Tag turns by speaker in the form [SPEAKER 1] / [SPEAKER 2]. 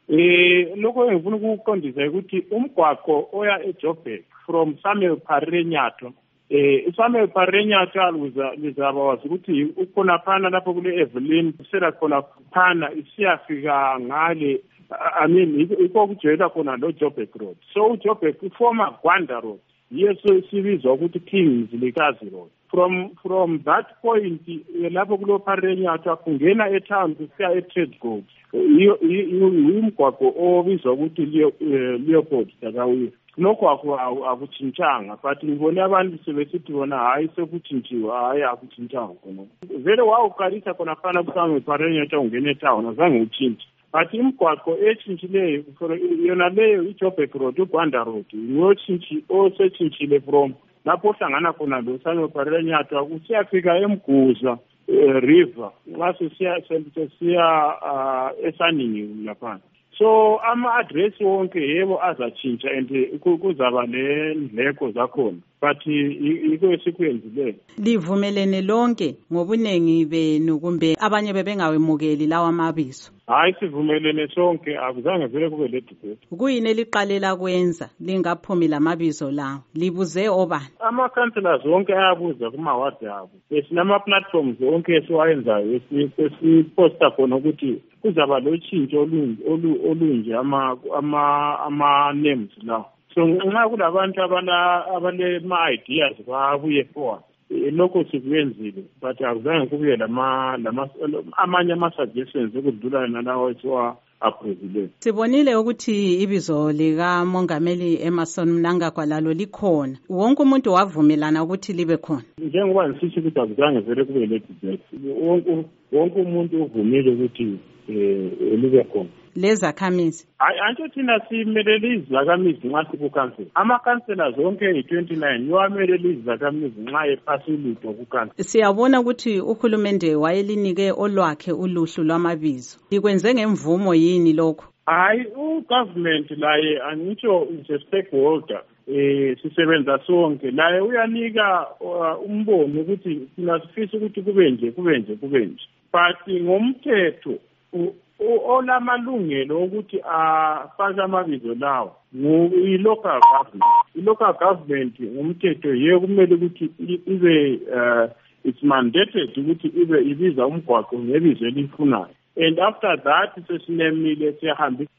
[SPEAKER 1] Lokho engifuna ukuqondisa ukuthi umgwaqo oya eJoburg from Samuel Parre Nyato Samuel Parre Nyato lizaba wazi ukuthi ukhona phana lapho kule Evelyn kusela khona phana isiyafika ngale iko kujwayela khona lo Joburg Road. So uJoburg former Gwanda Road yeso sibizwa ukuthi Kings Lekazi Road. From that point lapho kulo Parre Nyato kungena etown kusiya eTrade Gold. Umgwaqo obizwa ukuthi Leopold Dakawiya. Lokho akutshintshanga but ngibone abantu sebesithi bona hayi sekutshintshiwe hayi akutshintshanga khona. Vele wawuqalisa khona phana kuSamuel Parre Nyato ungena etown azange utshintshe. But imigwaqo etshintshileyo yona leyo iJoburg Road uGwanda Road osentshintshile from lapho hlangana khona lo Samuel Parre Nyato kusiyafika eMguza river nxa sesiya eSaningi lapha. So ama-address wonke yebo azatshintsha and kuzaba nendleko zakhona but yiko esikwenzileyo.
[SPEAKER 2] Livumelene lonke ngobunengi benu kumbe abanye bebengawemukeli lawa mabizo?
[SPEAKER 1] Hayi sivumelene sonke akuzange vele kube le debate.
[SPEAKER 2] Kuyini eliqalela kwenza lingaphumi lamabizo lawo? Libuze obani?
[SPEAKER 1] Ama-councillors wonke ayabuza kuma-ward abo. Sinama-platforms wonke esiwayenzayo esiposta khona ukuthi kuzaba lo tshintsho olunje ama-names lawo. So nxa kulabantu abale-ma-ideas babuye forward lokho sikuyenzile but akuzange kubuye amanye ama-suggestions okudlula nalawo esiwa-approvileyo.
[SPEAKER 2] Sibonile ukuthi ibizo likamongameli Emmerson Mnangagwa lalo likhona. Wonke umuntu wavumelana ukuthi libe khona.
[SPEAKER 1] Njengoba ngisisho ukuthi akuzange vele kube le debate. Wonke umuntu uvumile ukuthi libe khona.
[SPEAKER 2] Lezakhamizi
[SPEAKER 1] antsho thina simelele izakhamizi nxa sikukhansela. Ama-councillors onke yi-29 yiwamelele izakhamizi nxa ephasi ulutho kukhansela.
[SPEAKER 2] Siyabona ukuthi uhulumende wayelinike olwakhe uluhlu lwamabizo. Likwenze ngemvumo yini lokho?
[SPEAKER 1] Hayi ugovernment laye angitsho is a stakeholder. Sisebenza sonke laye uyanika umbono ukuthi thina sifisa ukuthi kube nje. But ngomthetho olamalungelo ukuthi afake amabizo lawo i-local government. I-local government ngomthetho yiyo kumele ukuthi ibe it's mandated ukuthi ibe ibiza umgwaqo ngebizo elifunayo. And after that sesinemile siyahambisa